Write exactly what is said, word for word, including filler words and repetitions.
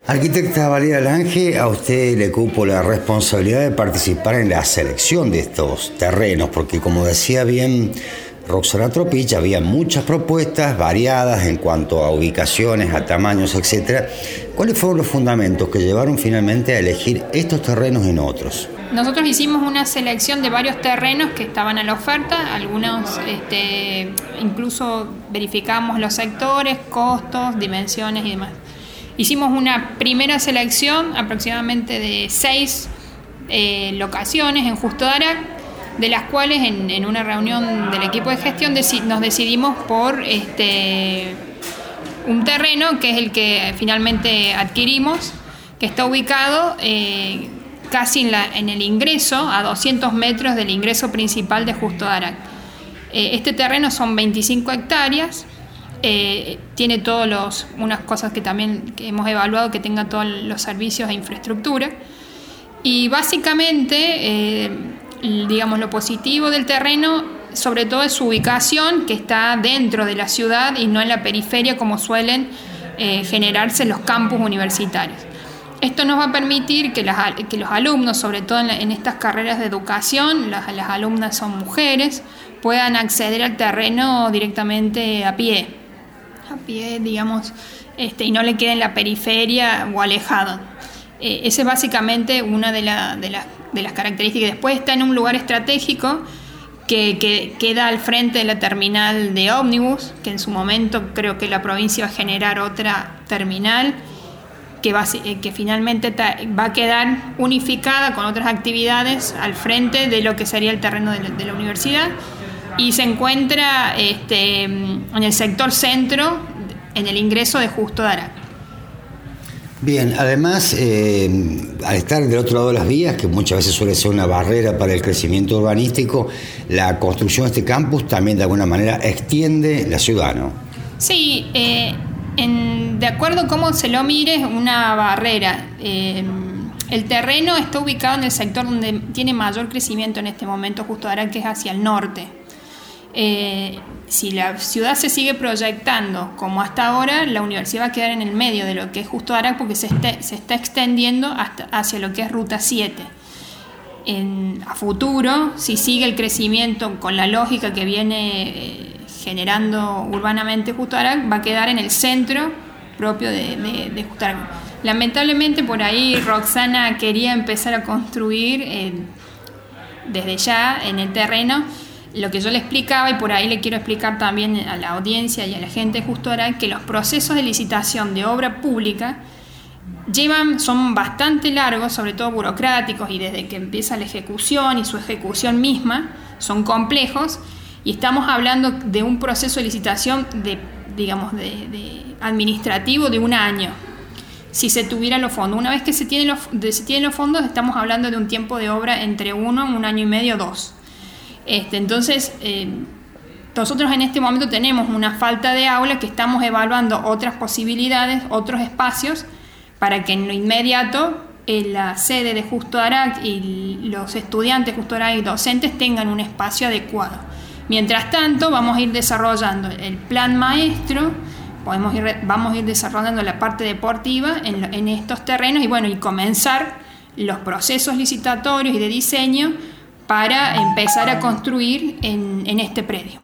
Arquitecta Valeria Lange, a usted le cupo la responsabilidad de participar en la selección de estos terrenos, porque como decía bien Roxana Tropich, había muchas propuestas variadas en cuanto a ubicaciones, a tamaños, etcétera. ¿Cuáles fueron los fundamentos que llevaron finalmente a elegir estos terrenos y no otros? Nosotros hicimos una selección de varios terrenos que estaban a la oferta, algunos este, incluso verificamos los sectores, costos, dimensiones y demás. Hicimos una primera selección aproximadamente de seis eh, locaciones en Justo Darac, de las cuales en, en una reunión del equipo de gestión deci- nos decidimos por este, un terreno que es el que finalmente adquirimos, que está ubicado eh, casi en, la, en el ingreso, a doscientos metros del ingreso principal de Justo Darac. Eh, este terreno son veinticinco hectáreas. Eh, tiene todos los, unas cosas que también que hemos evaluado, que tenga todos los servicios e infraestructura. Y básicamente, eh, digamos, lo positivo del terreno, sobre todo es su ubicación, que está dentro de la ciudad y no en la periferia, como suelen eh, generarse los campus universitarios. Esto nos va a permitir que, las, que los alumnos, sobre todo en, la, en estas carreras de educación, las, las alumnas son mujeres, puedan acceder al terreno directamente a pie. a pie, digamos, este, y no le quede en la periferia o alejado. Eh, esa es básicamente una de, la, de, la, de las características. Después está en un lugar estratégico que, que queda al frente de la terminal de ómnibus, que en su momento creo que la provincia va a generar otra terminal que, va, que finalmente ta, va a quedar unificada con otras actividades al frente de lo que sería el terreno de la, de la universidad. Y se encuentra este, en el sector centro, en el ingreso de Justo Darac. Bien, además, eh, al estar del otro lado de las vías, que muchas veces suele ser una barrera para el crecimiento urbanístico, la construcción de este campus también de alguna manera extiende la ciudad, ¿no? Sí, eh, en, de acuerdo a cómo se lo mire, es una barrera. Eh, el terreno está ubicado en el sector donde tiene mayor crecimiento en este momento, Justo Darac, que es hacia el norte. Eh, si la ciudad se sigue proyectando como hasta ahora, la universidad va a quedar en el medio de lo que es Justo Darac, porque se, esté, se está extendiendo hasta, hacia lo que es Ruta siete. En, a futuro, si sigue el crecimiento con la lógica que viene eh, generando urbanamente Justo Darac, va a quedar en el centro propio de, de, de Justo Darac. Lamentablemente por ahí Roxana quería empezar a construir eh, desde ya en el terreno. Lo que yo le explicaba, y por ahí le quiero explicar también a la audiencia y a la gente de Justo Darac, que los procesos de licitación de obra pública llevan, son bastante largos, sobre todo burocráticos, y desde que empieza la ejecución y su ejecución misma son complejos, y estamos hablando de un proceso de licitación de, digamos, de, de administrativo de un año. Si se tuvieran los fondos, una vez que se tienen los, de, se tienen los fondos, estamos hablando de un tiempo de obra entre uno, un año y medio, dos. Este, entonces, eh, nosotros en este momento tenemos una falta de aula, que estamos evaluando otras posibilidades, otros espacios, para que en lo inmediato eh, la sede de Justo Darac y los estudiantes de Justo Darac y docentes tengan un espacio adecuado. Mientras tanto, vamos a ir desarrollando el plan maestro, podemos ir, vamos a ir desarrollando la parte deportiva en, en estos terrenos y, bueno, y comenzar los procesos licitatorios y de diseño para empezar a construir en, en este predio.